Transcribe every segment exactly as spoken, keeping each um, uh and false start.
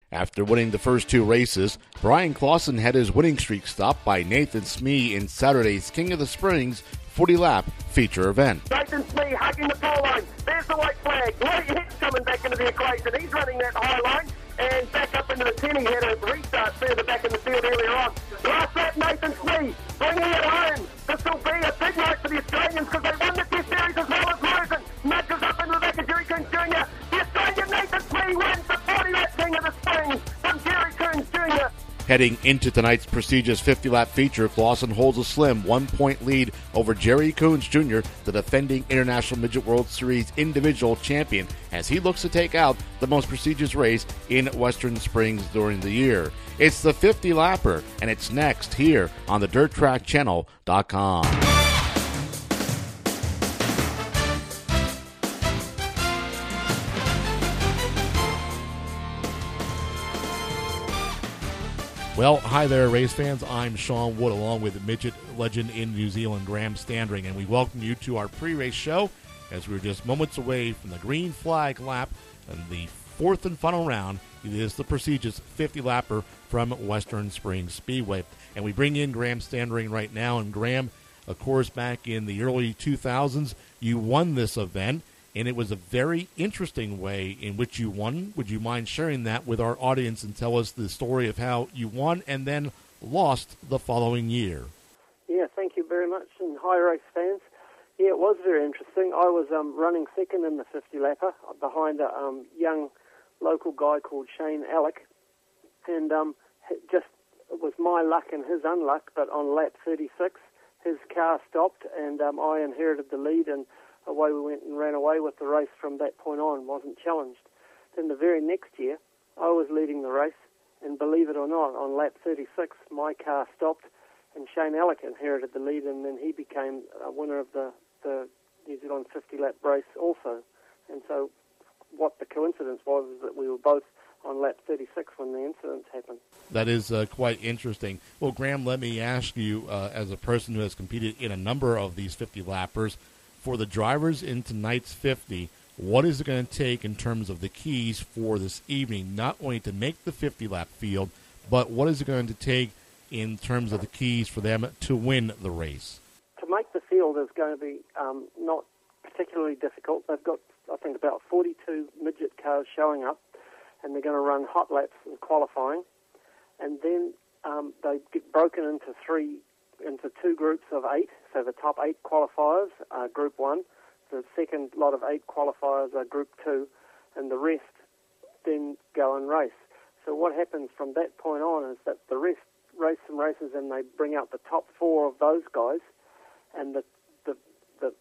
After winning the first two races, Brian Clausen had his winning streak stopped by Nathan Smee in Saturday's King of the Springs forty-lap feature event. Nathan Smee hugging the pole line. There's the white flag. Lloyd Hicks coming back into the equation. He's running that high line and back up into the ten. He had a restart further back in the field earlier on. Last lap, Nathan Smee bringing it home. This will be a big night for the Australians because they won the Test Series as well as Rosen. Nudges up into the back of Jerry Coons Junior The Australian Nathan Smee wins the forty-lap King of the Springs from Jerry Coons Junior Heading into tonight's prestigious fifty-lap feature, Clausen holds a slim one-point lead over Jerry Coons Junior, the defending International Midget World Series individual champion, as he looks to take out the most prestigious race in Western Springs during the year. It's the fifty-lapper, and it's next here on the dirt track channel dot com. Well, hi there, race fans. I'm Sean Wood, along with midget legend in New Zealand, Graham Standring, and we welcome you to our pre-race show as we're just moments away from the green flag lap and the fourth and final round. It is the prestigious fifty-lapper from Western Springs Speedway. And we bring in Graham Standring right now. And Graham, of course, back in the early two thousands, you won this event. And it was a very interesting way in which you won. Would you mind sharing that with our audience and tell us the story of how you won and then lost the following year? Yeah, thank you very much. And hi, race fans. Yeah, it was very interesting. I was um, running second in the fifty-lapper behind a um, young local guy called Shane Alec. And um, just it was my luck and his unluck, but on lap thirty-six, his car stopped and um, I inherited the lead, and away we went and ran away with the race from that point on, wasn't challenged. Then the very next year, I was leading the race, and believe it or not, on lap thirty-six, my car stopped, and Shane Alec inherited the lead, and then he became a winner of the, the New Zealand fifty-lap race also. And so what the coincidence was is that we were both on lap thirty-six when the incidents happened. That is uh, quite interesting. Well, Graham, let me ask you, uh, as a person who has competed in a number of these fifty-lappers, for the drivers in tonight's fifty, what is it going to take in terms of the keys for this evening, not only to make the fifty-lap field, but what is it going to take in terms of the keys for them to win the race? To make the field is going to be um, not particularly difficult. They've got, I think, about forty-two midget cars showing up, and they're going to run hot laps in qualifying, and then um, they get broken into three into two groups of eight. So the top eight qualifiers are Group one, the second lot of eight qualifiers are Group two, and the rest then go and race. So what happens from that point on is that the rest race some races, and they bring out the top four of those guys, and the the, the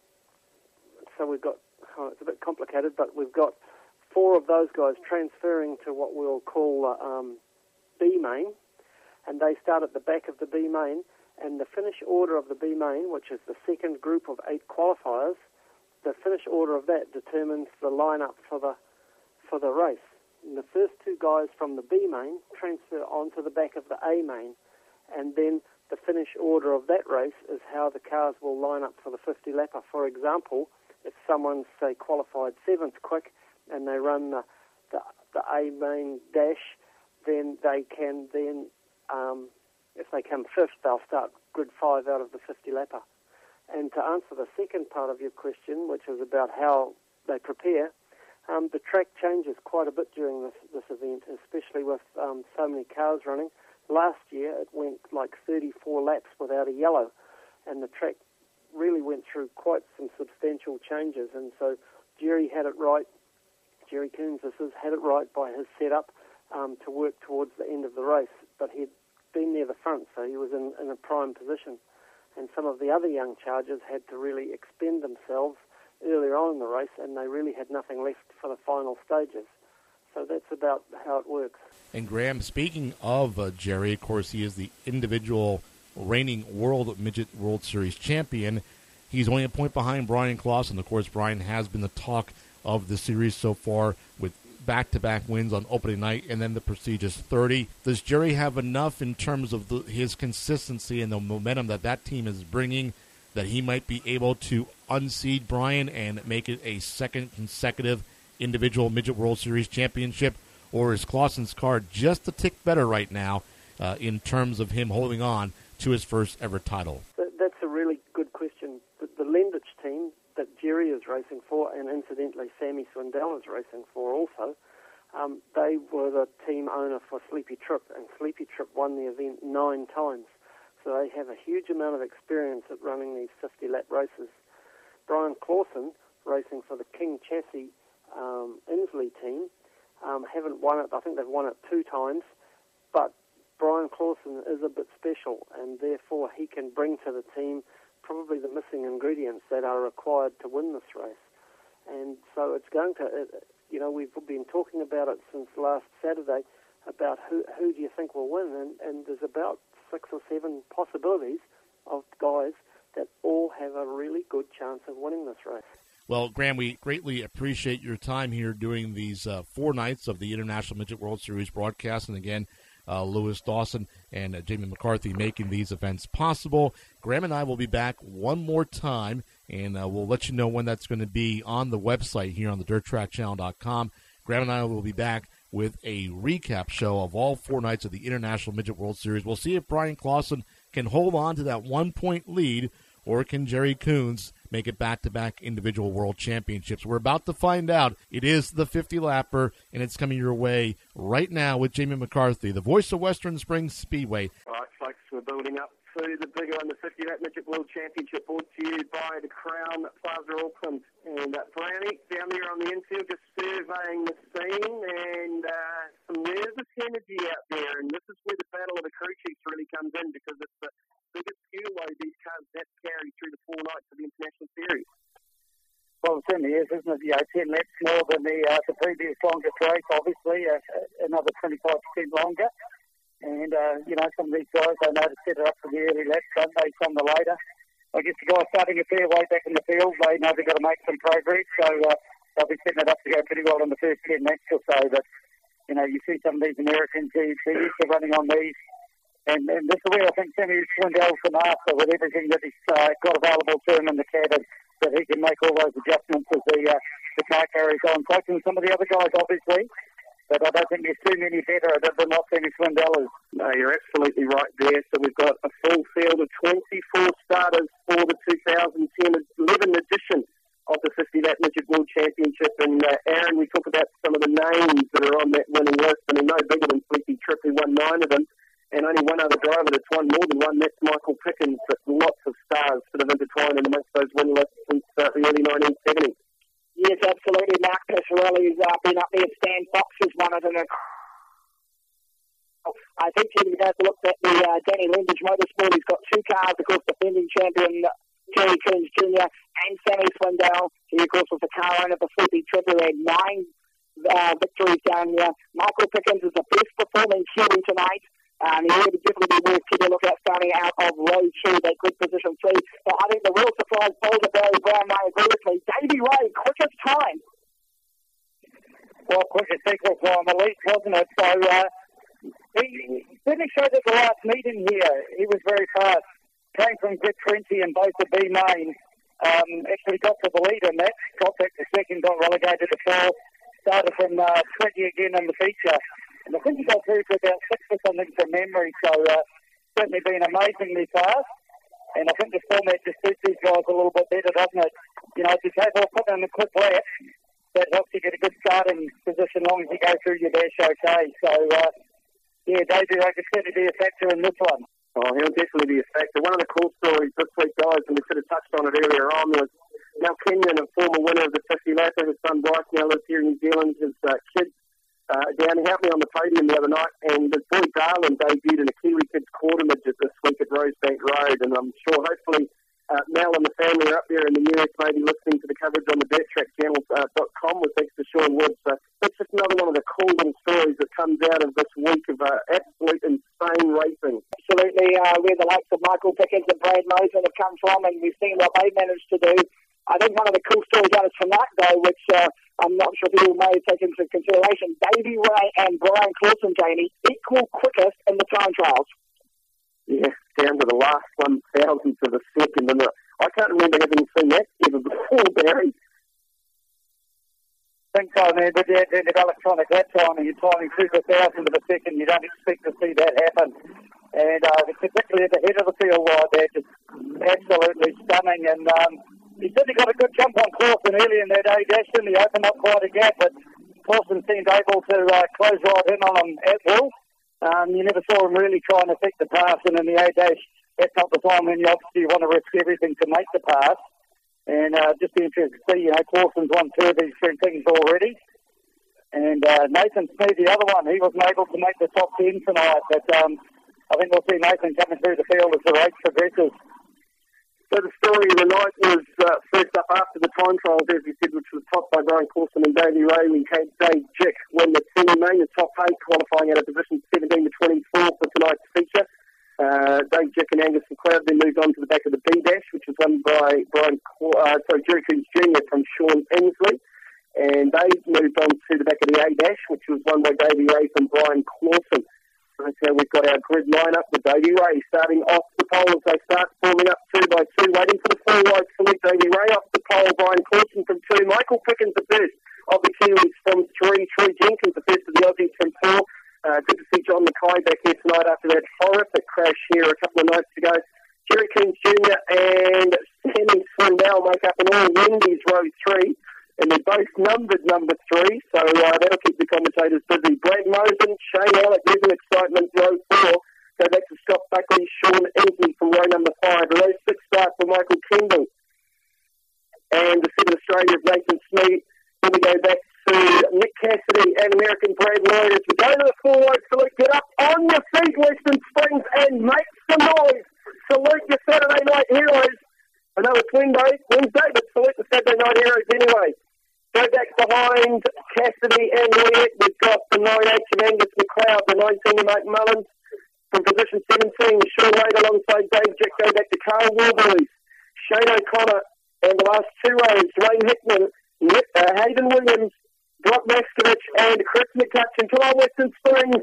so we've got, oh, it's a bit complicated, but we've got four of those guys transferring to what we'll call uh, um, B main, and they start at the back of the B main. And the finish order of the B main, which is the second group of eight qualifiers, the finish order of that determines the lineup for the for the race. And the first two guys from the B main transfer onto the back of the A main, and then the finish order of that race is how the cars will line up for the fifty-lapper. For example, if someone's, say, qualified seventh quick and they run the, the, the A main dash, then they can then... Um, If they come fifth, they'll start grid five out of the fifty-lapper. And to answer the second part of your question, which is about how they prepare, um, the track changes quite a bit during this, this event, especially with um, so many cars running. Last year, it went like thirty-four laps without a yellow, and the track really went through quite some substantial changes. And so Jerry had it right, Jerry Coons had it right by his setup um, to work towards the end of the race, but he'd been near the front, so he was in, in a prime position. And some of the other young chargers had to really expend themselves earlier on in the race, and they really had nothing left for the final stages. So that's about how it works. And Graham, speaking of uh, Jerry, of course, he is the individual reigning World Midget World Series champion. He's only a point behind Brian Clausen. Of course, Brian has been the talk of the series so far with back-to-back wins on opening night and then the prestigious thirty. Does Jerry have enough in terms of the, his consistency and the momentum that that team is bringing that he might be able to unseed Brian and make it a second consecutive individual Midget World Series championship? or is Clausen's card just a tick better right now uh, in terms of him holding on to his first ever title? That's a really good question. The, the Lendich team that Jerry is racing for, and incidentally Sammy Swindell is racing for also, um, they were the team owner for Sleepy Trip, and Sleepy Trip won the event nine times. So they have a huge amount of experience at running these fifty-lap races. Brian Clausen, racing for the King Chassis um, Inslee team, um, haven't won it. I think they've won it two times, but Brian Clausen is a bit special, and therefore he can bring to the team probably the missing ingredients that are required to win this race. And so it's going to, you know, we've been talking about it since last Saturday about who who do you think will win, and, and there's about six or seven possibilities of guys that all have a really good chance of winning this race. Well, Graham, we greatly appreciate your time here doing these uh, four nights of the International Midget World Series broadcast. And again, uh, Lewis Dawson and uh, Jamie McCarthy making these events possible. Graham and I will be back one more time, and uh, we'll let you know when that's going to be on the website here on the dirt track channel dot com. Graham and I will be back with a recap show of all four nights of the International Midget World Series. We'll see if Brian Clausen can hold on to that one-point lead, or can Jerry Coons make it back-to-back individual world championships? We're about to find out. It is the fifty-lapper, and it's coming your way right now with Jamie McCarthy, the voice of Western Springs Speedway. All right, folks, we're building up to the big one, the fifty-lap Midget World Championship, brought to you by the Crown Plaza Auckland. And uh, Brownie down there on the infield just surveying the scene, and uh, some nervous energy out there. And this is where the battle of the crew chiefs really comes in, because it's the biggest fuel load these cars have to carry through the four nights of the International Series. Well, it certainly is, isn't it? You know, ten laps more than the, uh, the previous longest race, obviously, uh, another twenty-five percent longer. And, uh, you know, some of these guys, they know to set it up for the early laps, don't they, from the later. I guess the guys starting a fair way back in the field, they know they've got to make some progress, so uh, they'll be setting it up to go pretty well in the first ten laps or so. But, you know, you see some of these Americans who are used to running on these, and, and this is where I think Sammy Swindell's the master with everything that he's uh, got available to him in the cabin, that he can make all those adjustments as the, uh, the car carries on. Closer than some of the other guys, obviously, but I don't think there's too many better at it than what Sammy Swindell is. No, you're absolutely right there. So we've got a full field of twenty-four starters for the two thousand ten eleven edition of the fifty-lap Midget World Championship. And uh, Aaron, we talk about some of the names that are on that winning list. I mean, no bigger than Sleepy Trip, who won nine of them. And only one other driver that's won more than one, that's Michael Pickens. But lots of stars sort of intertwined in amongst those winning lists since uh, the early nineteen seventies. Yes, absolutely. Mark Pasquarelli's uh, been up there. Stan Fox has won it. And I think you have to look at the uh, Danny Lendage Motorsport. He's got two cars, of course, defending champion Jerry Coons Junior and Sammy Swindell. He, of course, was the car owner for Sleepy Trip, who had nine uh, victories down here. Michael Pickens is the best performing Kiwi tonight. Um, he would definitely be worth keeping a look at starting out of row two, that good position three. But I think the real surprise, Boulder Barry Brown might agree with me. Davey Ray, quickest time. Well, quickest equal time at least, wasn't it? So uh, he, he certainly showed at the last meeting here. He was very fast. Came from grid twenty in both the B main. Um, actually got to the lead in that. Got back to second, got relegated to fourth. Started from uh, twenty again in the feature. And I think he got through to about six or something from memory, so uh, certainly been amazingly fast. And I think the format just suits these guys a little bit better, doesn't it? You know, if you take off, put in a quick lap, that helps you get a good starting position as long as you go through your dash okay. So, uh, yeah, Davey, I could certainly be a factor in this one. Oh, he'll definitely be a factor. One of the cool stories this week, guys, and we sort of touched on it earlier on, was Mel Kenyon, a former winner of the fifty-lapper. His son Bryce now lives here in New Zealand. His uh, kids Uh, down, he helped me on the podium the other night, and his boy Darlin debuted in a Kiwi Kids quarter midget this week at Rosebank Road, and I'm sure hopefully uh, Mel and the family are up there in the U S maybe listening to the coverage on the dirt track channel dot com uh, with thanks to Sean Woods. So that's just another one of the cool little stories that comes out of this week of uh, absolute insane racing. Absolutely, uh, where the likes of Michael Pickens and Brad Mosen have come from, and we've seen what they managed to do. I think one of the cool stories out of tonight, though, which uh, I'm not sure people may take into consideration, Davey Ray and Brian Clausen, Jamie, equal quickest in the time trials. Yeah, down to the last one thousandth of a second. And I can't remember having seen that ever before, Barry. think so, man. But yeah, then the electronic lap time and you're timing super thousand of a second, you don't expect to see that happen. And uh, particularly at the head of the field wide there, just absolutely stunning. And um, he certainly got a good jump on Clausen early in that A-dash, and he opened up quite a gap, but Clausen seemed able to uh, close right in on him at will. Um, you never saw him really trying to pick the pass, and in the A-dash, that's not the time when you obviously want to risk everything to make the pass. And uh, just be interested to see, you know, Clausen's won two of these three things already. And uh, Nathan Smead, the other one, he wasn't able to make the top ten tonight, but um, I think we'll see Nathan coming through the field as the race progresses. So the story of the night was uh, first up after the time trials, as you said, which was topped by Brian Clausen and Davey Ray. We had Dave Jick win the Semi Main, the top eight, qualifying out of position seventeen to twenty-four for tonight's feature. Uh, Dave Jick and Angus McLeod then moved on to the back of the B-Dash, which was won by Brian, uh, sorry, Jerry Coombs Junior from Sean Inslee. And they moved on to the back of the A-Dash, which was won by Davey Ray from Brian Clausen. So we've got our grid line-up with Davey Ray starting off the pole as they start forming up two by two, waiting for the four-wide select. Davey Ray off the pole, Brian Clausen from two, Michael Pickens the first of the Kiwis from three, Troy Jenkins the first of the Aussies from four. Uh, good to see John Mackay back here tonight after that horrific crash here a couple of nights ago. Jerry Coombs Junior and Sammy Swindell make up an all-Wendy's row three. And they're both numbered number three, so uh, that'll keep the commentators busy. Brad Mosen, Shane Alec, there's an excitement, row four. Go back to Scott Buckley, Sean Inslee from row number five. Row six start for Michael Kendall. And the seven Australia of Nathan Smead. Then we go back to Nick Cassidy and American Brad Lloyd. As we go to the four-wide salute, get up on your feet, Western Springs, and make some noise. Salute your Saturday night heroes. I know it's Wednesday, Wednesday, but salute the Saturday night heroes anyway. Go back behind Cassidy and Leggett. We've got the nine H of Angus McLeod, the nineteen of Mike Mullins. From position seventeen, Sean Wade alongside Dave Jick. Go back to Carl Warburley, Shane O'Connor, and the last two rows, Wayne Hickman, Nick, uh, Hayden Williams, Brock Maskovich, and Chris McCutcheon. Come on, Western Springs.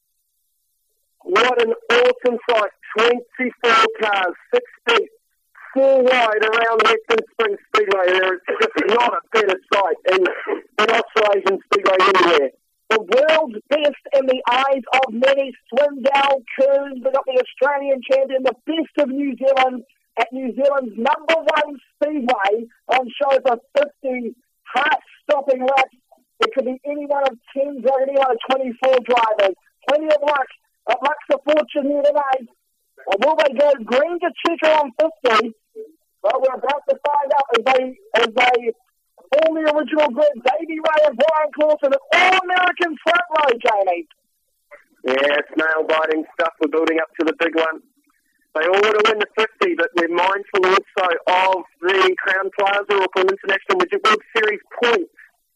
What an awesome sight. twenty-four cars, six feet. Four wide around Western Springs Speedway. There is just not a better sight in, in Australian Speedway anywhere. The world's best in the eyes of many, Swindell Coons. We've got the Australian champion, the best of New Zealand, at New Zealand's number one speedway on show for fifty heart-stopping laps. It could be any one of ten, or any one of twenty-four drivers. Plenty of luck. Of luck's a fortune here tonight. Or will they go green to checker on fifty? Well, we're about to find out as they, as they form the original grid. Davey Ray and Brian Clausen, an all-American front row, Jamie. Yeah, it's nail-biting stuff. We're building up to the big one. They all want to win the fifty, but we're mindful also of the Crown Plaza Auckland International Midget World Series points.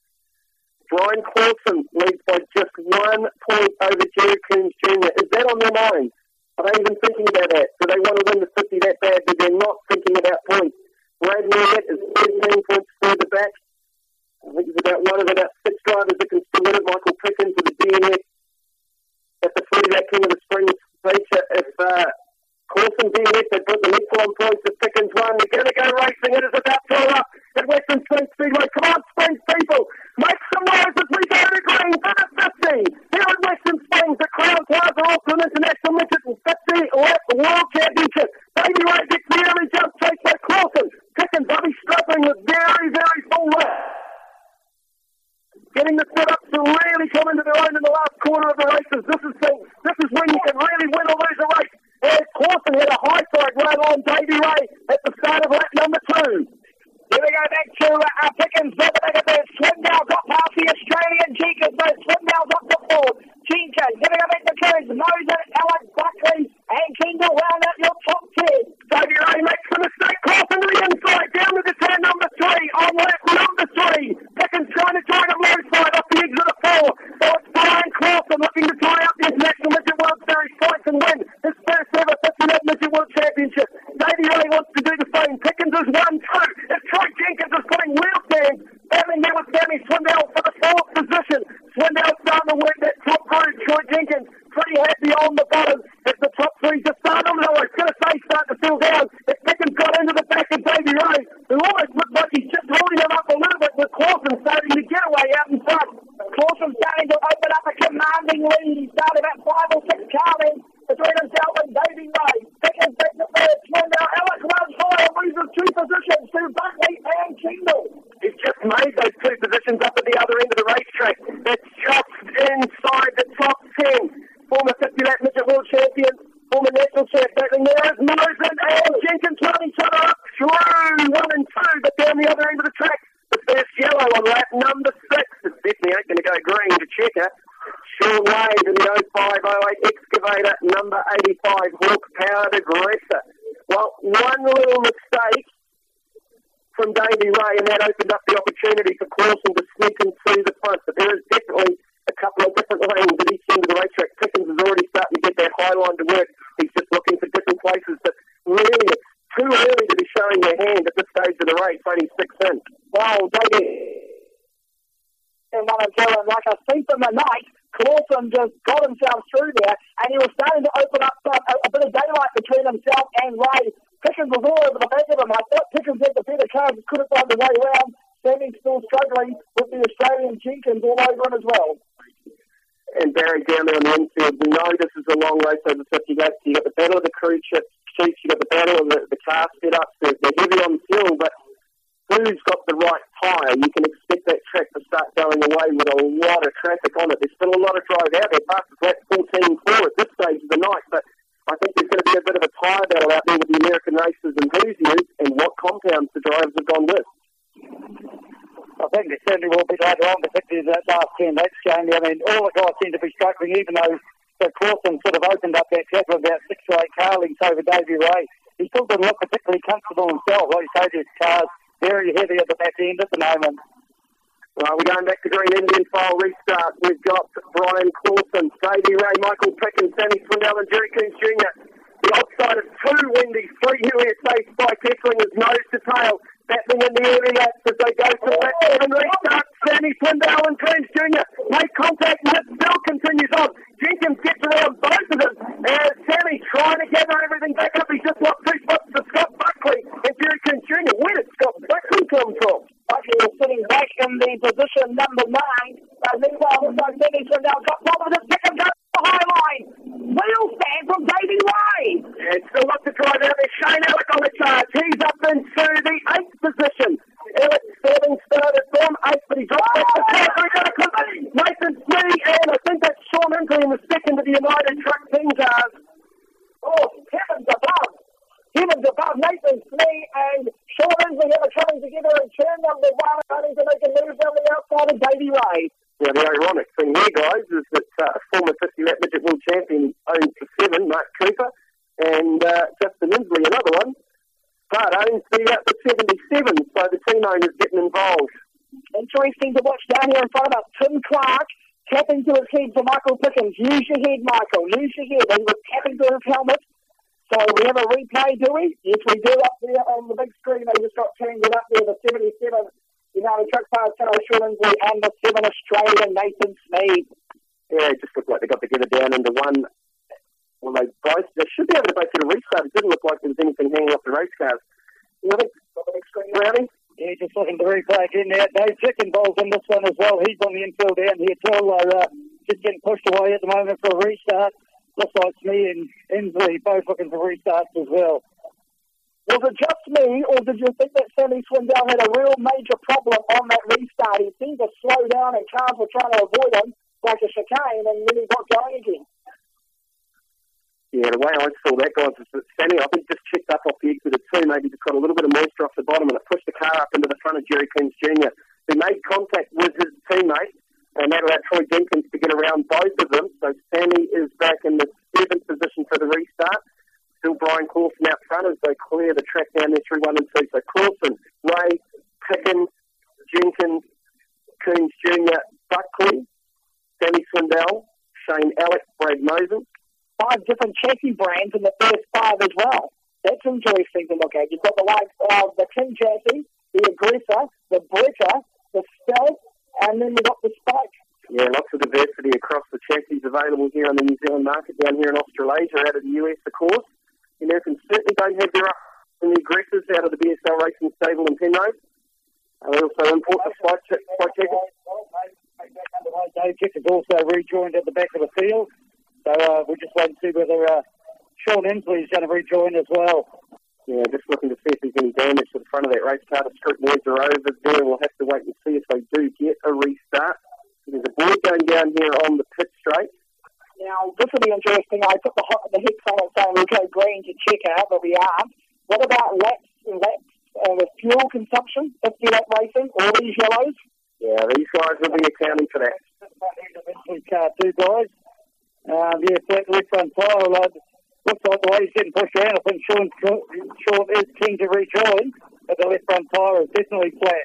Brian Clausen leads by just one point over Jerry Coombs Junior Is that on their mind? Are they even thinking about that? Do they want to win the fifty that bad, but they're not thinking about points? Brad Lloyd is thirteen points further back. I think he's about one of about six drivers that can still win it. Michael Pickens with the D N F at the free that King of the Springs feature. If uh, Clausen D N F had put the next one points to Pickens one, they're going to go racing. It is about to roll up at Western Springs Speedway. Come on, Springs people! Make some noise as we go to green for the fifty. Here at Western Springs, the Crown Plaza Auckland International Midget fifty Lap World Championship. Davey Ray gets the early jump chased by Clausen. Pickens, I'll be struggling with very, very full lap. Getting the setup to really come into their own in the last quarter of the races. This is the, this is when you can really win or lose a race. And Clausen had a high side run on Davey Ray at the start of lap number two. Here we go back to uh, Pickens. There we go there. Swindell got past the Australian Jenkins. No, Swindell's up the board. Jenkins. Here we go back to Coons. Mosen, Alec, Buckley, and Kendall round out your top ten. Davey Ray makes the mistake. Clausen to the inside. Down to the turn number three. On lap number three. Pickens trying to try the low side off the exit of four. So it's Brian Clausen looking to tie up the International Midget World Series points and win his first ever fifty Lap Midget World Championship. Davey Ray wants to do the same. Pickens is one two. It's Troy Jenkins is putting wheel stands. Battling there with Sammy Swindell for the fourth position. Swindell starting to work that top group. Troy Jenkins pretty happy on the bottom as the top three just start on. I was going to say start to fill down. If Pickens got into the back of Davey Ray, who almost looked like he's just holding him up a little bit with Clausen starting to get away out ten. Former fifty lap midget world champion, former national champ battling there is Mosen and Jenkins running each other up through one and two, but down the other end of the track, the first yellow on lap number six. It definitely ain't going to go green to checker. Sean Wade in the oh five oh eight excavator, number eighty-five, Hawk Powered Aggressor. Well, one little mistake from Davey Ray, and that opened up the opportunity for Clausen to sneak into the front, but there is definitely a couple of different lanes at each end of the racetrack. Pickens is already starting to get that high line to work. He's just looking for different places, but really it's too early to be showing your hand at this stage of the race, only six in. Wow, Davey. And one and two, and like I see from the night, Clausen just got himself through there, and he was starting to open up a, a bit of daylight between himself and Ray. Pickens was all over the back of him. I thought Pickens had the better car, but couldn't find the way around. Sammy still struggling with the Australian Jenkins all over him as well. And Barry down there on the infield. We know this is a long race over fifty laps. You got the battle of the crew chips, chiefs, you got the battle of the, the car setups. They're, they're heavy on fuel, but who's got the right tyre? You can expect that track to start going away with a lot of traffic on it. There's still a lot of drive out there. Fastest lap fourteen four at this stage of the night, but I think there's going to be a bit of a tyre battle out there with the American racers enthusiasts and what compounds the drivers have gone with. I think there certainly will be later on, particularly that last ten laps, Jamie. I mean, all the guys seem to be struggling, even though the Clausen sort of opened up that gap of about six or eight car lengths over Davey Ray. He still doesn't look particularly comfortable himself. Like you say, his car's very heavy at the back end at the moment. Well, we're going back to Green Indian file restart. We've got Brian Clausen, Davey Ray, Michael Pickens, Sammy Swindell and Jerry Coons Junior The outside of two Wendy's, three U S A Spike Essling is nose to tail. Battling in the early laps as they go to lap seven restart. Sammy Swindell and Coons Junior make contact and it still continues on. Jenkins gets around both of them as Sammy trying to gather everything back up. He's just lost two spots to Scott Buckley and Jerry Coons Junior Where did Scott Buckley come from? Buckley is sitting back in the position number nine. Uh, meanwhile, also Sammy Swindell got top of the second go to the high line. Wheel stand from Davey Ray. And still lots to drive out there. Shane Alec on the charge. He's up into the eighth position. Alec Sterling started from eighth, but he dropped back to third. We've got a company. Nathan Smee, and I think that's Sean Inslee in the second of the United Truck Team cars. Oh, heavens above. Heavens above. Nathan Smee and Sean Inslee are coming together in turn number one, starting to make a move down the outside of Davey Ray. Now, the ironic thing here, guys, is that uh, former fifty lap midget world champion owns the seven, Mark Cooper, and uh, Justin Inslee, another one, but owns the, uh, the seventy-seven, so the team owner's getting involved. Interesting to watch down here in front of us. Tim Clark tapping to his head for Michael Pickens. Use your head, Michael. Use your head. He was tapping to his helmet. So we have a replay, do we? Yes, we do up there on the big screen. They just got tangled up there, the seventy-seven. United Truck Cars, Sean Inslee, and the seven Australian Nathan Smee. Yeah, it just looked like they got together down into one. Well, they both, they should be able to both get a restart. It didn't look like there was anything hanging off the race cars. You know, got the big screen, Rowdy? Yeah, just looking to replay again there. Dave Chick involved in this one as well. He's on the infield down here too. Uh, just getting pushed away at the moment for a restart. Looks like Smee and Inslee both looking for restarts as well. Was it just me, or did you think that Sammy Swindell had a real major problem on that restart? He seemed to slow down and cars were trying to avoid him like a chicane, and then he got going again. Yeah, the way I saw that, guys, is that Sammy, I think, just checked up off the exit of two, maybe just got a little bit of moisture off the bottom, and it pushed the car up into the front of Jerry Coons Junior, who made contact with his teammate, and that allowed Troy Jenkins to get around both of them. So Sammy is back in the seventh position for the restart. Still Brian Clausen out front as they clear the track down there through one and two. So Clausen, Ray, Pickens, Jenkins, Coons Junior, Buckley, Sammy Swindell, Shane Alec, Brad Mosen. Five different chassis brands in the first five as well. That's interesting to look at. You've got the likes of the King chassis, the Aggressor, the Bretta, the Stealth, and then you've got the Spike. Yeah, lots of diversity across the chassis available here on the New Zealand market, down here in Australasia, out of the U S, of course. The Americans certainly don't have their up in the Aggressors out of the B S L Racing stable in Penrose. And they also import the Spike Checkers. Dave Chick has also rejoined at the back of the field. So uh, we'll just wait and see whether uh, Sean Inslee is going to rejoin as well. Yeah, just looking to see if there's any damage to the front of that race car. The strip boards are over there. We'll have to wait and see if they do get a restart. There's a board going down here on the pit straight. this will be interesting. I put the hot the hex on it saying we'll go green to check out, but we aren't. What about laps, laps uh, with fuel consumption, fifty lap racing, all these yellows? Yeah, these guys will be accounting for that. Car two guys. Uh, yeah, that left front tyre, like, looks like the way he's getting pushed around. I think Sean, Sean is keen to rejoin, but the left front tyre is definitely flat.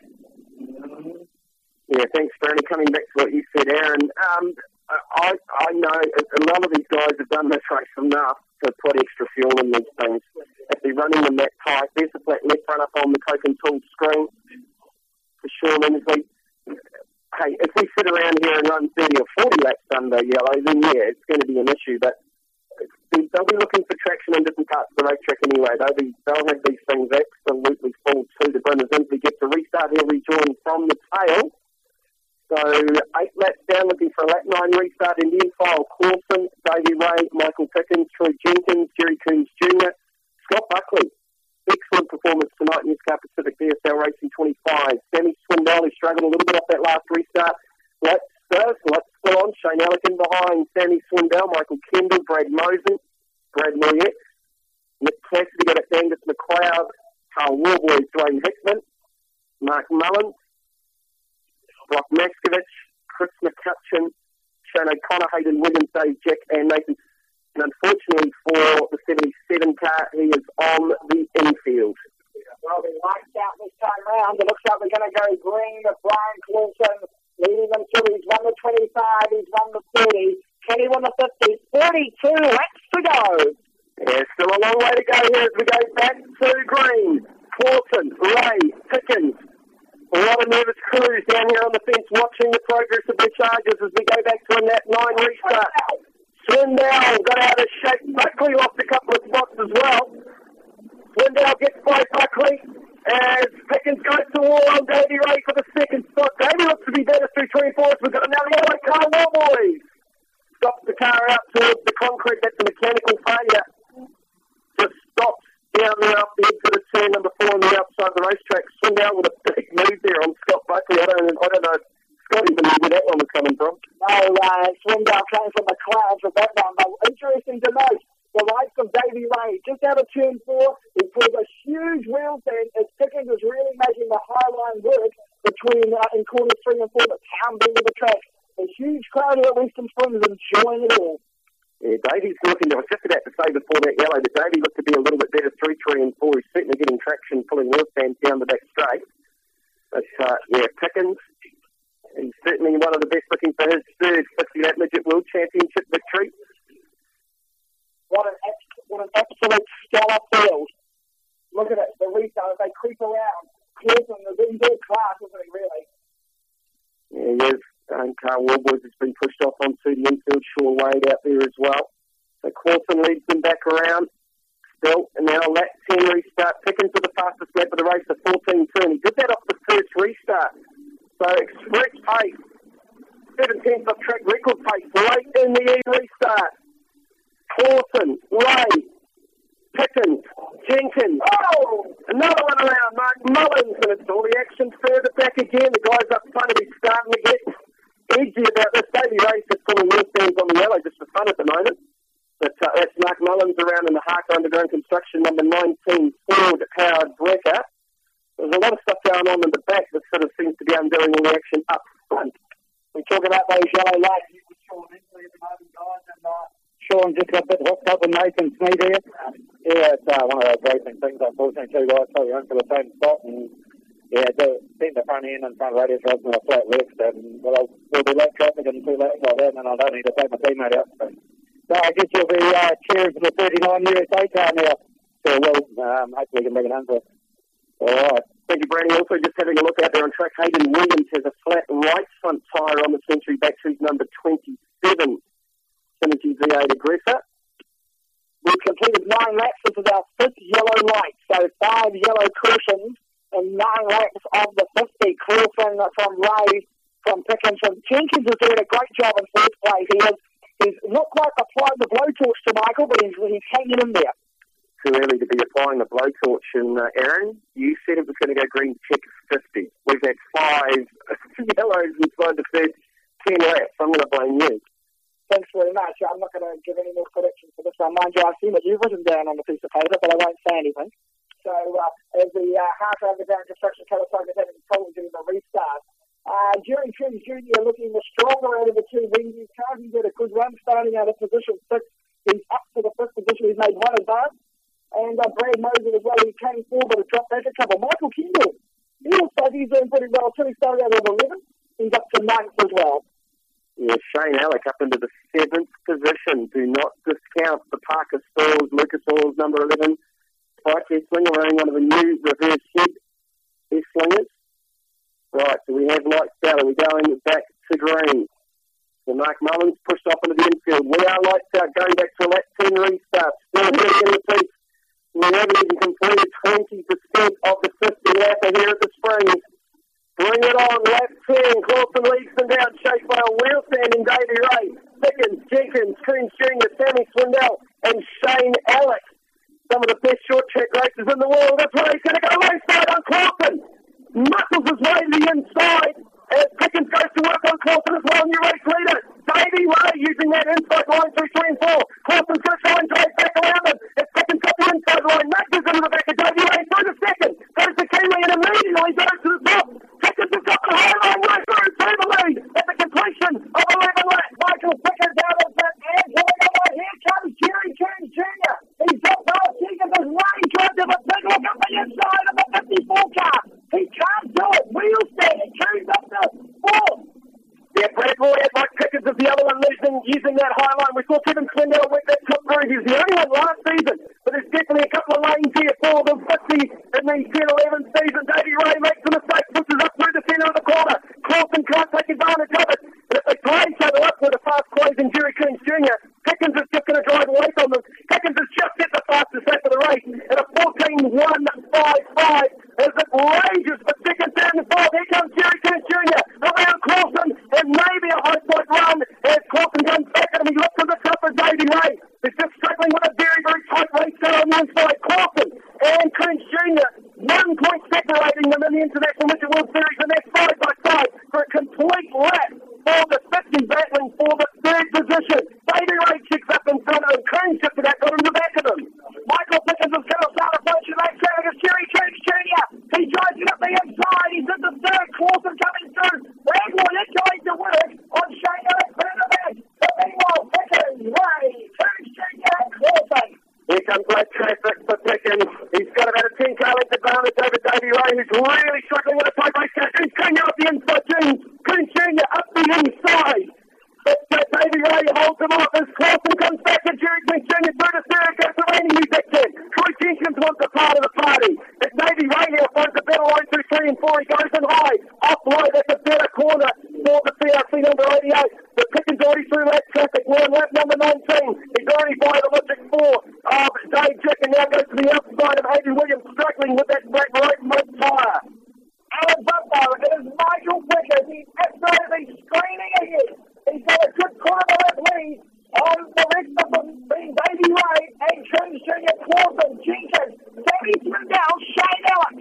Yeah, thanks, Bernie. Coming back to what you said, Aaron, um, I, I know a lot of these guys have done this race enough to put extra fuel in these things. If they're running them that tight, there's the flat left front up on the Coke and Tool screen for Sean Inslee. Hey, if we sit around here and run thirty or forty laps under yellow, then yeah, it's going to be an issue. But they'll be looking for traction in different parts of the racetrack anyway. They'll be, they'll have these things absolutely full to the brim. As Inslee gets a restart, he'll rejoin from the tail. So eight laps down, looking for a lap nine restart. Indian file: Clausen, Davey Ray, Michael Pickens, Troy Jenkins, Jerry Coombs Junior, Scott Buckley. Excellent performance tonight in Newscar Pacific D S L Racing twenty-five. Sammy Swindell, he struggled a little bit off that last restart. Let's first, let's still on. Shane Ellikin behind Sammy Swindell, Michael Kendall, Brad Mosen, Brad Moyet, Nick Cassidy got it, Angus McLeod, Carl Warboy, Dwayne Hickman, Mark Mullins, Brock Maskovich, Chris McCutcheon, Shane O'Connor, Hayden Williams, Dave Jack, and Nathan. And unfortunately for the seventy-seven car, he is on the infield. Well, they lights out this time round. It looks like we're going to go green with Brian Clausen, leading them through. He's won the twenty-five, he's won the thirty. Kenny won the fifty. thirty-two laps to go. Yeah, still a long way to go here as we go back to green. Clausen, Ray, Pickens. A lot of nervous crews down here on the fence watching the progress of the charges as we go back to a nap nine restart. Swindell got out of shape. Buckley lost a couple of spots as well. Swindell gets by Buckley as Pickens goes to wall on Davey Ray for the second spot. Davey looks to be better through twenty-fours. We've got another yellow car, more boys. Stops the car out towards the concrete. That's a mechanical failure. Just stops down there up the edge of the turn, number four on the outside of the racetrack. Swindell with a big move there on Scott Buckley. I don't, I don't know. Scott even knew where that one was coming from. No, uh, Swindell came from the clouds with that one. But interesting to note, the likes of Davey Ray, just out of turn four, he pulled a huge wheel bend as Pickens was really making the high line work between uh, in corners three and four, the town bend of the track. A huge crowd here at Western Springs enjoying it all. Yeah, Davey's looking to, I was just about to say before that yellow, that Davey looked to be a little bit better through three and four. He's certainly getting traction, pulling wheel stands down the back straight. But, uh, yeah, Pickens, he's certainly one of the best looking for his third fifty lap midget world championship victory. What an, what an absolute stellar field. Look at it, the restart, they creep around. Clausen is in good class, isn't he, really? Yeah, he is. Um, Carl Warboys has been pushed off onto the infield. Shaw Wade out there as well. So Clausen leads them back around. Still, and now lap ten restart. Pickens with the fastest lap of the race, a fourteen turn. He did that off the first restart. So express pace. Seven tenths of track record pace late in the E restart. Clausen, Ray, Pickens, Jenkins. Oh, another one around. Mark Mullins, and it's all the action further back again. The guys up front will be starting to get edgy about this. Davey Ray's just pulling wheel stands on the yellow just for fun at the moment. But uh, that's Mark Mullins around in the Harker Underground Construction number nineteen Ford Howard Brecker. There's a lot of stuff going on in the back that sort of seems to be undoing all the action up front. We talk about those yellow lights. Sean Inslee at the moment, guys, and uh, Sean just got a bit hooked up with Nathan Sneed here. Yeah, it's uh, one of those racing things. Unfortunately, two guys probably went for the same spot, and yeah, the send the front end and front radius rods on a flat left, and well, there'll be late traffic and two laps like that, and I don't need to take my teammate out. So I guess you'll be uh, cheering for the thirty-nine U S A car now. So well, um, hopefully we can make it home for it. All right. Thank you, Brady. Also, just having a look out there on track, Hayden Williams has a flat right front tyre on the Century Batteries number twenty-seven. Synergy V eight Aggressor. We've completed nine laps. This is our fifth yellow light. So five yellow cautions and nine laps of the fifty. Clausen from Ray, from Pickens, from Jenkins is doing a great job in first place. He is, he's not quite applied the blowtorch to Michael, but he's, he's hanging in there. Too early to be applying the blowtorch. And uh, Aaron, you said it was going to go green check fifty. We've had five yellows inside the first ten laps. I'm going to blame you. Thanks very much. I'm not going to give any more predictions for this one. Mind you, I've seen what you've written down on the piece of paper, but I won't say anything. So, uh, as the uh, half underground construction catastrophe is having told you in the restart, uh, Jerry Coombs Junior looking the stronger out of the two wings. Carvey did a good run starting out of position six. He's up to the fifth position. He's made one advance. And uh, Brad Moser as well. He came forward but dropped back a couple. Michael Kendall, he looks like he's doing pretty well too. He started out of eleven. He's up to ninth as well. Yeah, Shane Alec up into the seventh position. Do not discount the Parker Stalls, Lucas Oils, number eleven. Spike Slinger running one of the new reverse head S slingers. Right, so we have Lights Out. We're going back to green. So Mark Mullins pushed off into the infield. We are Lights Out going back to a lap ten restart. Still getting in the piece. We haven't even completed twenty percent of the fifty lap here at the Springs. Bring it on, lap ten. Clawson leads them down. Chased by a wheel standing Davey Ray. Pickens, Jenkins, Coombs Junior, Sammy Swindell, and Shane Alec. Some of the best short track races in the world. That's where he's going to go race side on Clawson. Muscles his way to the inside as Pickens goes to work on Clawson as well. New race leader, Davey Ray, using that inside line through three and four. Clawson's going to try and drive back around him. As Pickens got the inside line, Matthews into the back of Davey Ray through the second. Goes to Kiwi and immediately goes to the top. Pickens has got the high line right through to the lead at the completion of eleven laps. Michael Pickens out of that and here comes Jerry Coombs Junior He's got past Jenkins as Ray tries to have a big look up the inside of the fifty-four car. He can't do it. Wheel standing. Coombs up to fourth. Yeah, Brad Roy, Mike Pickens is the other one losing, using that high line. We saw Kevin Swindell work that top through. He was the only one last season, but there's definitely a couple of lanes here for the fifty in the ten eleven season. Davey Ray makes a mistake, pushes up through the centre of the corner. Clawson can't take advantage of it. And if they play each other up with a fast closing Jerry Coombs Junior, Pickens is just going to drive away from them. Pickens has just hit the fastest lap of the race at a fourteen one fifty-five as it rages for seconds down the field. Here comes Jerry Coombs Junior around Clawson, and maybe a high point run as Clawson comes back at him. He looks at the top of Davey Ray. He's just struggling with a very, very tight race car on the inside. Clawson and Coombs Junior, one point separating them in the International Midget World Series, and they're side by side for a complete lap for the fifty, battling for the third position. Davey Ray kicks up in front of him. Coombs just about got in the back of him. Michael Pickens is going to start approaching that traffic as Jerry Coombs Junior He drives it up the inside. He's in the third. Clawson coming through. Randall, it going to work on Shane Alec in the back. But meanwhile, Pickens, Ray, Coombs Junior, Clawson. Here comes that traffic for Pickens. He's got about a ten car length advantage over Davey Ray, who's really struggling with a tight race car. Coombs Junior up the inside. Coombs Junior up the inside. But uh, Davey Ray holds him off as Clawson comes back to Jerry Coombs Junior through the third. Goes to Randy Newbeck. Troy Jenkins wants a part of the party. As Davey Ray now finds a better line through three and four. He goes in high. Off low, that's a better corner for the C R C number eighty-eight. But Pickens already through that traffic. We're on lap number nineteen. He's already by the Logic four of Dave Jack, and now goes to the outside of Adrian Williams, struggling with that black right front tyre. Alan Butler, it is Michael Pickens. He's absolutely screaming ahead. He's got a good corner of lead on the rest of them, being Davey Ray and Coombs Junior, Clawson, Jenkins, Sammy Swindell, Shane Alec.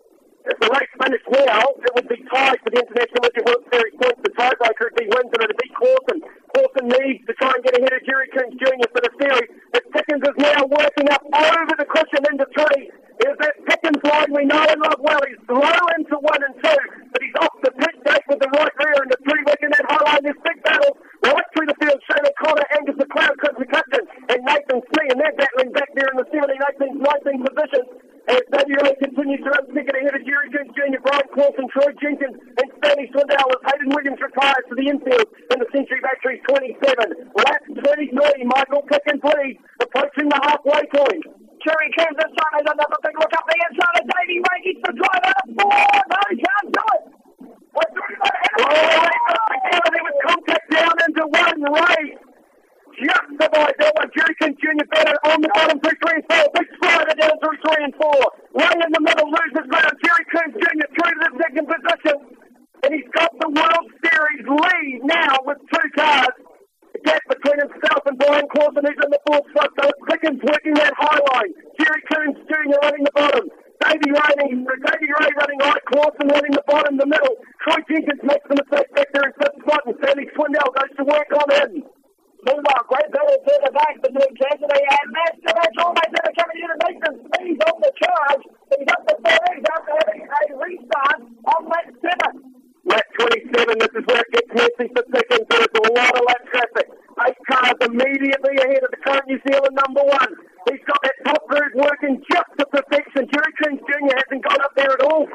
If the race finished now, it would be tied for the International Midget World Series points. The tiebreaker if he wins it, it'd be Clawson. Clawson needs to try and get ahead of Jerry Coombs Junior for the series. But Pickens is now working up over the cushion into three. Is that Pickens line we know and love well. He's low into one and two, but he's off the pit gate with the right rear into three, working that high line. This big battle right through the field. Shane O'Connor, Angus McLeod, Chris McCutcheon, and Nathan Smee, and they're battling back there in the seventeen, eighteen, nineteen positions. As Davey Ray continues to run second ahead of Jerry Coombs Junior, Brian Clawson, Troy Jenkins, and Stanley Swindell as Hayden Williams retires to the infield in the Century Batteries twenty-seven. Lap twenty-three, Michael Pickens leads, approaching the halfway point. Jerry Coombs this time has another big look up the inside of Davey Ray. Gets the drive out of four. No, he can't do it. What's going on? Oh, there was contact down into one race. Just survived that one. Jerry Coombs Junior better on the bottom through three and four. Big slider down through three and four. Ray in the middle loses ground. Jerry Coombs Junior through to the second position. And he's got the World Series lead now with two cars. The gap between himself and Brian Clawson, who's in the fourth spot. So it's Pickens working that high line. Jerry Coombs Junior running the bottom. Davey Ray, Davey Ray running right, Clawson running the bottom, the middle. Troy Jenkins makes the mistake back there in fifth spot, and Stanley Swindell goes to work on him. Meanwhile, great battle further back between Cassidy and Matt. That's almost ever coming in and Nathan Speed on the charge. He's up to thirties after having a restart on lap seven. Lap twenty-seven, this is where it gets messy for Pickens. There's a lot of lap traffic. Eight cars immediately ahead of the current New Zealand number one. He's got that top group working just to perfection. Jerry Coons Junior hasn't gone up there at all.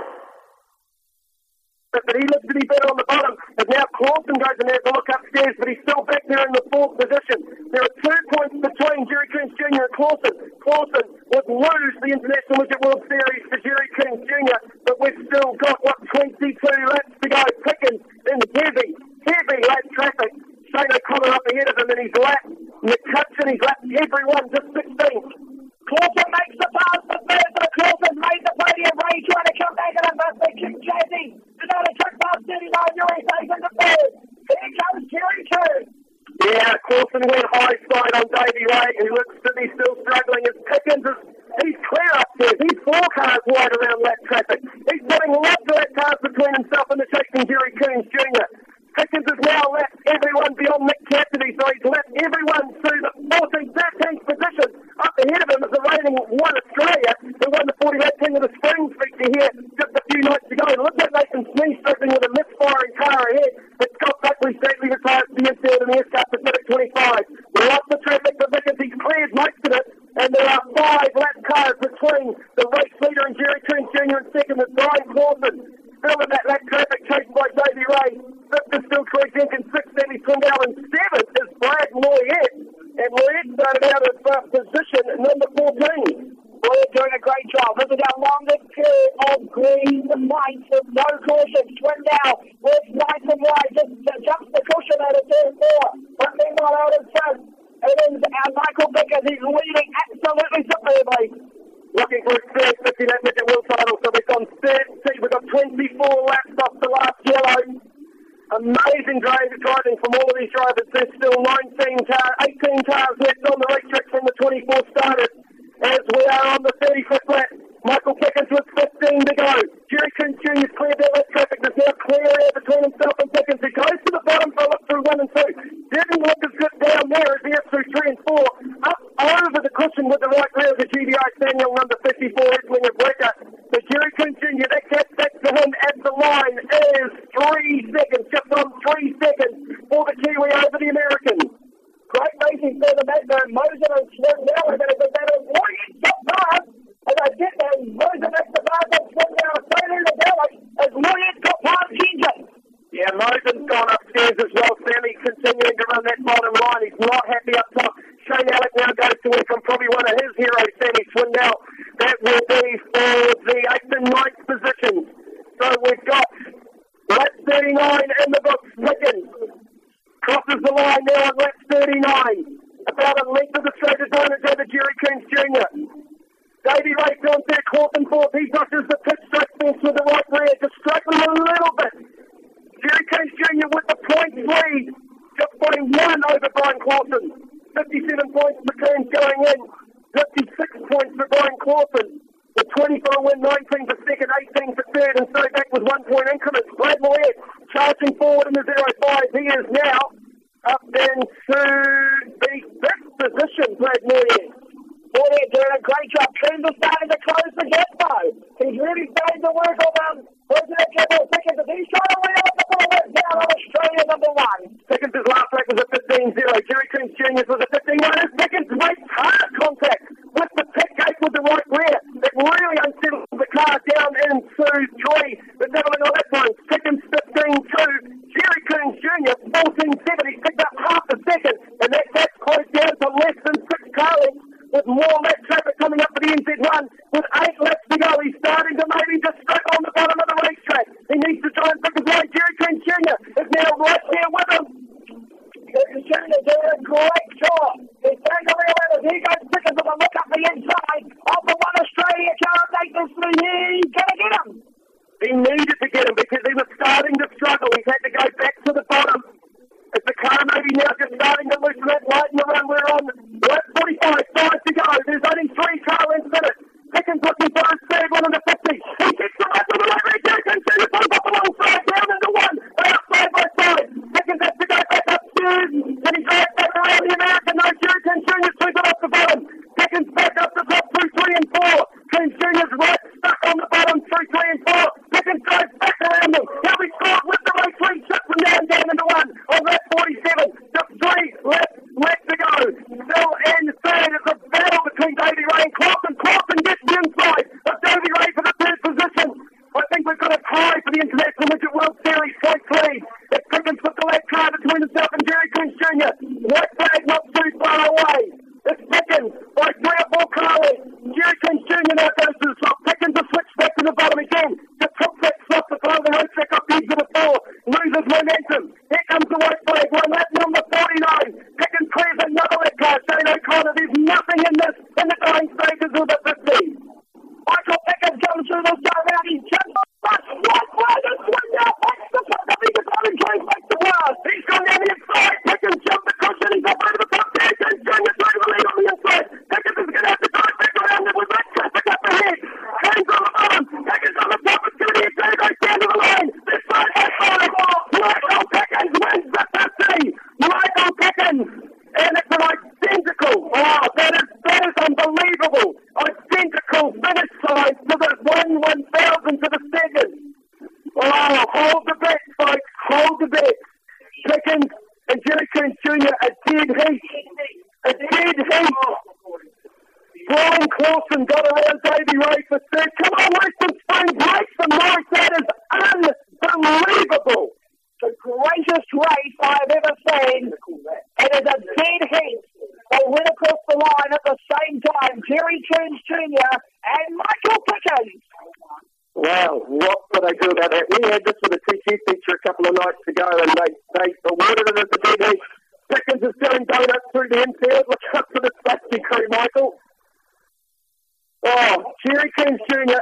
But he looks to be better on the bottom. But now Clawson goes in there to look upstairs, but he's still back there in the fourth position. There are two points between Jerry Coons Junior and Clawson. Clawson would lose the International Midget World Series to Jerry Coons Junior, but we've still got, what, twenty-two laps to go. Pickens in heavy, heavy lap traffic. Shane O'Connor up ahead of him in his lap. McCutcheon, he's lapped everyone, just sixteen. Clawson makes the pass for third, but Clawson made the podium. Ray trying to come back at him, but they keep chasing. Another truck past thirty-nine, U S A's in the third. Here comes Jerry Coons. Yeah, Clawson went high side on Davey Ray, who looks to be still struggling. As Pickens is, he's clear up there. He's four cars wide around lap traffic. He's putting lots of lap cars between himself and the chasing Jerry Coons Junior Pickens has now left everyone beyond Nick Cassidy, so he's left everyone to the fourteenth, thirteenth position. Up ahead of him is the reigning One Australia, who won the forty lap King of the Springs feature here just a few nights ago. And look at Nathan Smith struggling with a misfiring car ahead. But Scott Buckley safely retires to the infield in the S-Car Pacific twenty-five. Lots of traffic for Pickens. He's cleared most of it. And there are five lap cars between the race leader and Jerry Coons Junior in second with Brian Clawson. Still in that lap traffic chased by Davey Ray. Fifth is still Troy Jenkins, sixth Sammy Swindell, and seventh is Brad Moyet. And Moyet started out of uh, position at number fourteen. Moyet doing a great job. This is our longest period of green lights with no caution. Swindell works nice and wide, just uh, jumps the cushion out of turn four. But meanwhile out in front, it is our Michael Pickens. He's leading absolutely superbly. Looking for his first fifty lap midget world title, so we've gone thirty, we've got twenty-four laps off the last yellow. Amazing driving from all of these drivers. There's still nineteen cars, eighteen cars left on the racetrack from the twenty-four starters. As we are on the thirty-fifth lap, Michael Pickens with fifteen to go. Jerry Coons Junior's cleared that lap traffic. There's now clear air between himself and Pickens. He goes to the bottom for a look through one and two. Didn't look as good down there as he is through three and four. Up over the cushion with the right rear of the G D I Spaniel number fifty-four, Edwin Brecker. So Jerry Coons Junior, that gets back to him at the line is three seconds, just on three seconds for the Kiwi over the American. Great racing for the Magna, Moser and Swindell, and then it's a battle of Moyet top pass. As I get there, Moser makes the pass on Swindell, straight into the valley, as Moyet top pass Ginger. Yeah, Mosen's gone upstairs as well. Sammy continuing to run that bottom line. He's not happy up top. Shane Alec now goes to win from probably one of his heroes, Sammy Swindell. That will be for the eighth and ninth positions. So we've got lap thirty-nine in the books. Pickens crosses the line now on lap thirty-nine. About a length of the straight advantage over Jerry Coons Junior Davey Ray on third, Clawson fourth. He brushes the pit straight fence with the right rear, just struggling a little bit. Jerry Coons Junior with the point lead, just putting one over Brian Clawson. fifty-seven points for Coons going in, fifty-six points for Brian Clawson. The twenty for a win, nineteen for second, eighteen for third, and so back with one point increments. Brad Moyet charging forward in the zero five. He is now up into the fifth position, Brad Moyet. Moyet doing a great job. Coons are starting to close the gap though. He's really starting to work on um, President Campbell Pickens. He's trying to win up the ball down on Australia number one. Pickens' last lap was a fifteen zero. Jerry Coons Junior was a fifteen one. Pickens makes hard contact with the pit gate with the right rear. It really unsettles the car down into Troy. Let's have a look at that one. Pickens fifteen two. Jerry Coons Junior fourteen seven. He's picked up half a second, and that gap's closed down to less than six car lengths. With more lap traffic coming up for the N Z one, with eight laps to go, he's starting to maybe just struggle on the bottom of the racetrack. He needs to try and pick his line. Jerry Coons Junior is now right there with him. Coons Junior doing a great job. He's staying on the ladders. Here goes Pickens with a look up the inside of the One Australia car. Nathan Smith, he's going to get him. He needed to get him because he was starting to struggle. He's had to go back to the bottom. As the car maybe now just starting to loosen that light in the run, we're on lap forty-five, five to go. There's only three car lengths in it. Pickens looking for his third one in the fifty. He gets the right to the right rear. Jerry Coons Junior pulls up alongside, down into one. They're up side by side. Pickens has to go back upstairs. Then he drives back around the nothing in the, in the going stages of the fifty. Michael Pickens comes through the start round. He's just but one flag and swing now. Backs the puck up. He gets out and tries back to Ward. He's gone down the inside. Pickens jumped the cushion. He's up over the top there. James Junior trying to lead on the inside. Pickens is going to have to drive back around it with that traffic up ahead. Hands on the bottom. Pickens on the top. It's going to be a third right down to the line. This side has the ball. Michael Pickens wins the fifty. Michael Pickens. And it's an identical. Oh, that is, that is unbelievable. Identical finish time to the one one thousand to the second. Oh, hold the bet, folks. Hold the bet. Pickens and Jerry Coons Junior a dead heat. A dead heat. Brian Clausen got around Davey Ray for third. Come on, Western Springs, break some noise. That is unbelievable. The greatest race I've ever seen. It is a dead heat. They went across the line at the same time. Jerry Coons Junior and Michael Pickens. Wow, what did they do about that? We had this with a T T feature a couple of nights ago, and they, they awarded it as a dead heat. Pickens is doing donuts through the infield. Look up to the safety crew, Michael. Oh, Jerry Coons Junior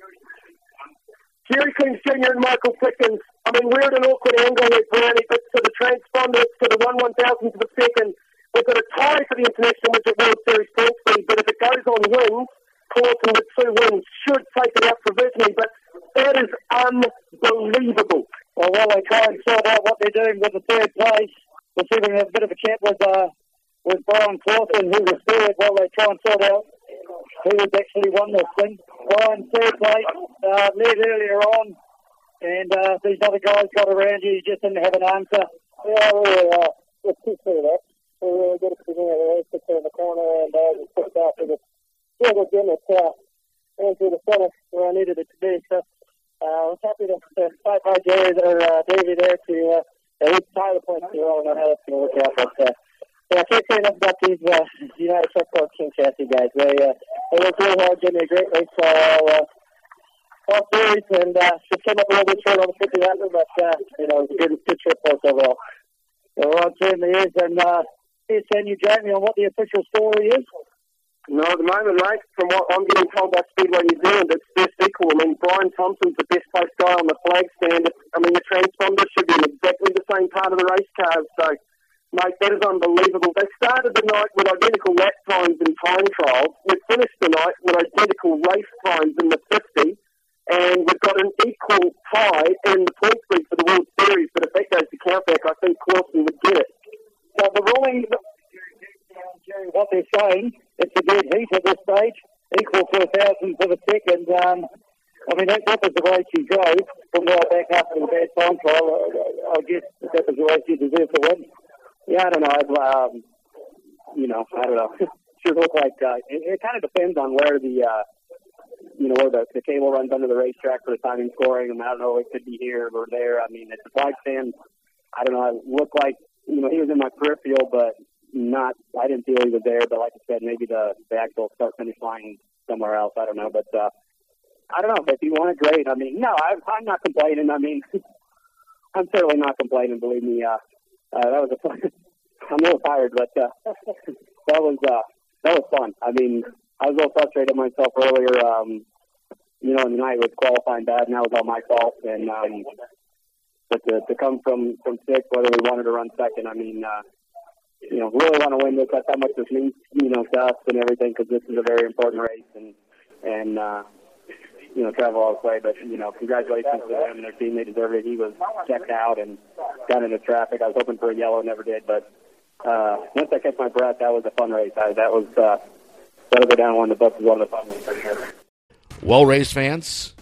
Jerry Coons Junior and Michael Pickens. I mean, we're at an awkward angle here, Brownie, but to the transponder, to the one one thousand to the second, we've got a tie for the International Midget World Series point speed, but if it goes on wins, Clausen with two wins should take it out provisionally, but that is unbelievable. Well, while they try and sort out what they're doing with the third place, we're having a bit of a chat with uh, with Brian Clausen, who was third, while they try and sort out who has actually won this thing. Brian, third place, uh, led earlier on, and uh, these other guys got around you, you just didn't have an answer. Yeah, we were uh, just too clear that. We were really good at the beginning of the race, sit there in the corner, and uh, just pushed off with it. Yeah, good game. It uh, ran through the finish where I needed it to be. So uh, I was happy to, to fight by Jerry or uh, Davey there to uh, at least tie the points. We all know how that's going to work out. But uh, yeah, I can't say enough about these uh, United Truck King Chassis guys. They uh, they worked really hard, gave me a great race all uh, all series, and uh, just came up a little bit short on the fifty lap, but uh, you know, it was a good, good trip for us overall. So we're on two in the ears, and uh, can you judge me on what the official story is? No, at the moment, mate, from what I'm getting told by Speedway New Zealand, it's best equal. I mean, Brian Thompson's the best placed guy on the flag stand. I mean, the transponder should be in exactly the same part of the race cars. So, mate, that is unbelievable. They started the night with identical lap times in time trials. We've finished the night with identical race times in the fifty. And we've got an equal tie in the point speed for the World Series. But if that goes to countback, I think Clausen would get it. So the ruling, Jerry, what they're saying, it's a dead heat at this stage, equal to a thousand for the second. Um, I mean, that, that was the race you drove from right back after the bad time trial. I, I guess that was the race you deserved to win. Yeah, I don't know. Um, you know, I don't know. Sure look like uh, it, it kind of depends on where the uh, you know where the, the cable runs under the racetrack for the timing scoring. I mean, I don't know. It could be here or there. I mean, at the flag stand, I don't know. It looked like you know he was in my peripheral, but not. I didn't feel he was there. But like I said, maybe the the actual start finish line somewhere else. I don't know. But uh, I don't know. If you want it, great. I mean, no, I, I'm not complaining. I mean, I'm certainly not complaining. Believe me. Uh, uh, that was a fun. I'm a little tired, but uh, that was uh, that was fun. I mean, I was a little frustrated myself earlier. Um, you know, in the night was qualifying bad, and that was all my fault. And um, but to, to come from from sixth, whether we wanted to run second, I mean, uh, you know, really want to win this. That's how much this means, you know, to us and everything, because this is a very important race, and and uh, you know, travel all this way. But you know, congratulations to them and their team. They deserve it. He was checked out and got into traffic. I was hoping for a yellow, never did, but. Uh, once I catch my breath, that was a fun race. I, that was uh, that'll go down one of the books as one of the fun races. Well, race fans,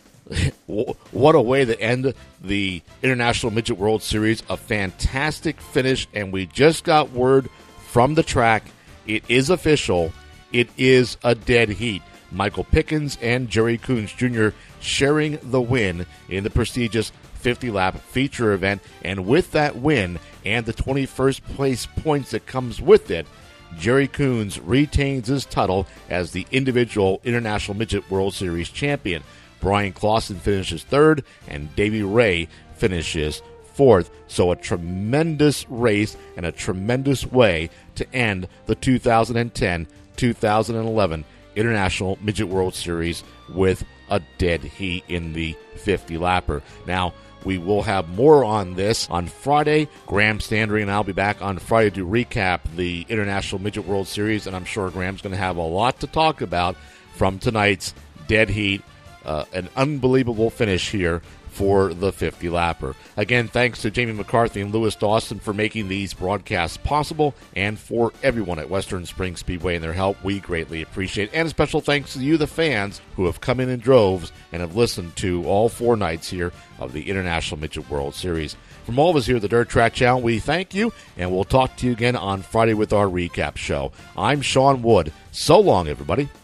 what a way to end the International Midget World Series. A fantastic finish, and we just got word from the track. It is official. It is a dead heat. Michael Pickens and Jerry Coons Junior sharing the win in the prestigious fifty-lap feature event, and with that win and the twenty-first place points that comes with it, Jerry Coons retains his title as the individual International Midget World Series champion. Brian Clausen finishes third, and Davey Ray finishes fourth. So a tremendous race and a tremendous way to end the two thousand ten two thousand eleven International Midget World Series with a dead heat in the fifty-lapper. Now, we will have more on this on Friday. Graham Standry and I'll be back on Friday to recap the International Midget World Series, and I'm sure Graham's going to have a lot to talk about from tonight's dead heat. Uh, an unbelievable finish here for the fifty-lapper. Again, thanks to Jamie McCarthy and Lewis Dawson for making these broadcasts possible, and for everyone at Western Spring Speedway and their help. We greatly appreciate it. And a special thanks to you, the fans, who have come in in droves and have listened to all four nights here of the International Midget World Series. From all of us here at the Dirt Track Channel, we thank you, and we'll talk to you again on Friday with our recap show. I'm Sean Wood. So long, everybody.